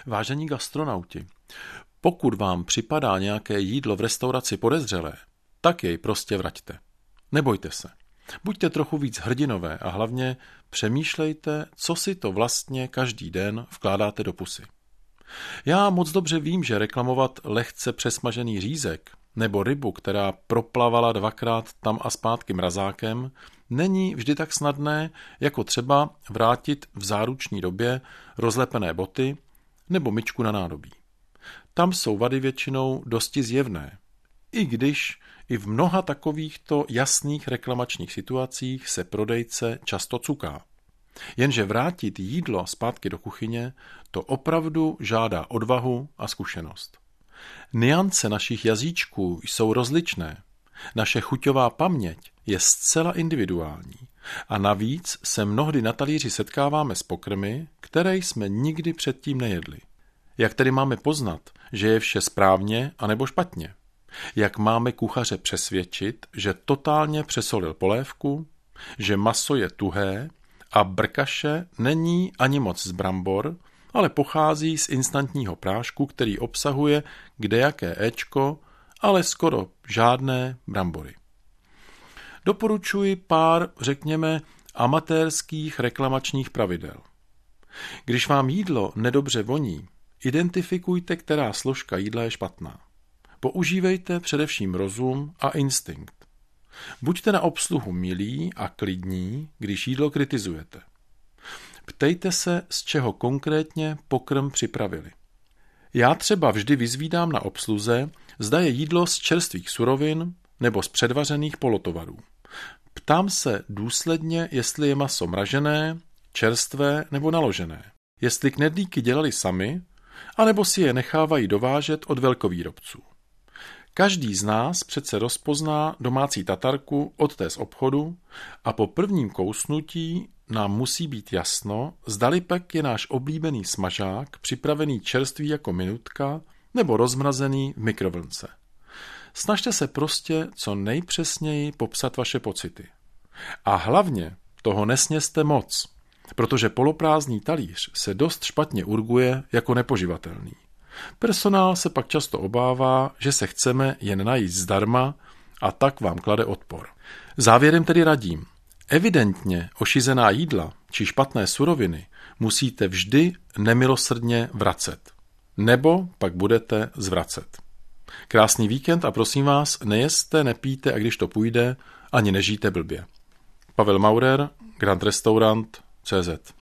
Vážení gastronauti, pokud vám připadá nějaké jídlo v restauraci podezřelé, tak jej prostě vraťte. Nebojte se. Buďte trochu víc hrdinové a hlavně přemýšlejte, co si to vlastně každý den vkládáte do pusy. Já moc dobře vím, že reklamovat lehce přesmažený řízek nebo rybu, která proplavala 2krát tam a zpátky mrazákem, není vždy tak snadné, jako třeba vrátit v záruční době rozlepené boty nebo myčku na nádobí. Tam jsou vady většinou dosti zjevné, i když i v mnoha takovýchto jasných reklamačních situacích se prodejce často cuká. Jenže vrátit jídlo zpátky do kuchyně, to opravdu žádá odvahu a zkušenost. Nuance našich jazyčků jsou rozličné. Naše chuťová paměť je zcela individuální. A navíc se mnohdy na talíři setkáváme s pokrmy, které jsme nikdy předtím nejedli. Jak tedy máme poznat, že je vše správně anebo špatně? Jak máme kuchaře přesvědčit, že totálně přesolil polévku, že maso je tuhé a brkaše není ani moc z brambor, ale pochází z instantního prášku, který obsahuje kdejaké éčko, ale skoro žádné brambory. Doporučuji pár, řekněme, amatérských reklamačních pravidel. Když vám jídlo nedobře voní, identifikujte, která složka jídla je špatná. Používejte především rozum a instinkt. Buďte na obsluhu milí a klidní, když jídlo kritizujete. Ptejte se, z čeho konkrétně pokrm připravili. Já třeba vždy vyzvídám na obsluze, zda je jídlo z čerstvých surovin nebo z předvařených polotovarů. Ptám se důsledně, jestli je maso mražené, čerstvé nebo naložené. Jestli knedlíky dělali sami, anebo si je nechávají dovážet od velkovýrobců. Každý z nás přece rozpozná domácí tatarku od té z obchodu a po prvním kousnutí nám musí být jasno, zdali pak je náš oblíbený smažák připravený čerstvý jako minutka nebo rozmrazený v mikrovlnce. Snažte se prostě co nejpřesněji popsat vaše pocity. A hlavně toho nesněste moc, protože poloprázdný talíř se dost špatně urguje jako nepoživatelný. Personál se pak často obává, že se chceme jen najíst zdarma a tak vám klade odpor. Závěrem tedy radím, evidentně ošizená jídla či špatné suroviny musíte vždy nemilosrdně vracet. Nebo pak budete zvracet. Krásný víkend a prosím vás, nejeste, nepijte a když to půjde, ani nežijte blbě. Pavel Maurer, Grand Restaurant, CZ